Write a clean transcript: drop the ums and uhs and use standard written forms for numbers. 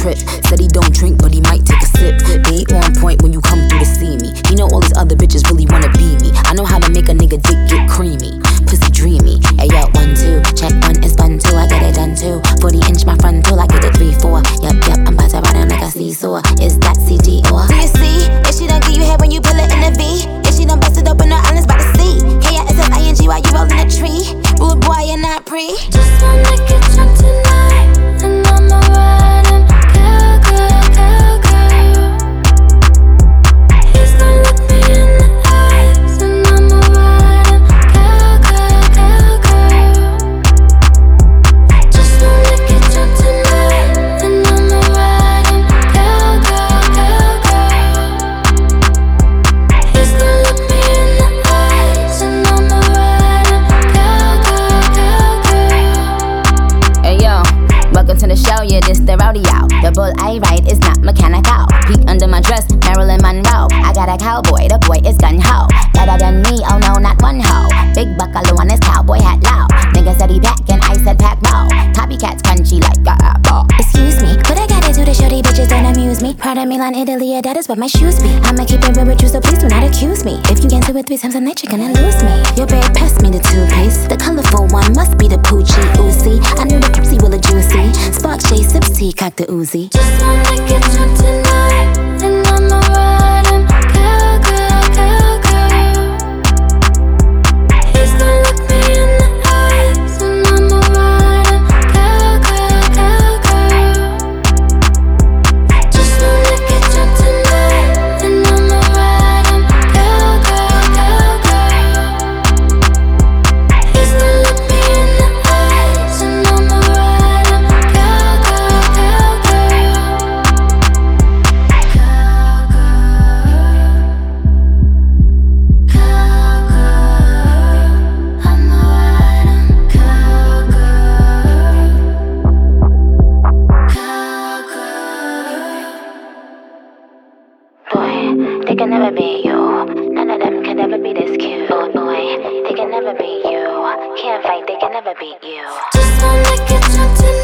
trip. Said he don't drink, but he might take a sip. Be on point when you come through to see me. You know all these other bitches really wanna be me. I know how to make a nigga dick get creamy. Pussy dreamy. Hey yo, 1, 2, check 1 is fun too. I get it done too. 40-inch my front tool, I get it 3, 4. Yup, I'm about to ride him like a seesaw. Is that CG or? Do you see? If she don't give you head when you pull it in the V. If she don't bust it open, her island's by the sea. K-I-S-F-I-N-G while you rollin' a tree. Rude boy, you're not pre. Just wanna get drunk tonight, and I'ma ride him, girl. He's gonna look me in the eyes, and I'ma ride him, girl. Just wanna get drunk tonight, and I'ma ride him, girl. He's gonna look me in the eyes, and I'ma ride him, girl. Hey yo, welcome to the show, yeah, this the rodeo. The bull I ride is not mechanical. Peek under my dress, Marilyn Monroe. I got a cowboy, the boy is gun-ho. Better than me, oh no, not one ho. Big buckle on his cowboy hat low. Nigga said he pack and I said pack mo. Copycats crunchy like a apple. Excuse me, what I gotta do to show these bitches don't amuse me? Prada, Milan, Italy, yeah, that is what my shoes be. I'ma keep it real with you, so please do not accuse me. If you get into it 3 times a night, you're gonna lose me. Your babe passed me the toothpaste. The colorful one must be the Poochie Uzi. I knew the Pepsi will a juicy. Spark J sips tea, cock the Uzi. Just wanna get drunk tonight, and I'ma ride him, girl. He's gonna look me in the eyes, and I'ma ride him, girl. Just wanna get drunk tonight, and I'ma ride him, girl. He's gonna look me in the eyes, and I'ma ride him, Boy, they can never be you. None of them can ever be this cute. Oh boy, they can never be you. Can't fight, they can never beat you. Just wanna get drunk tonight.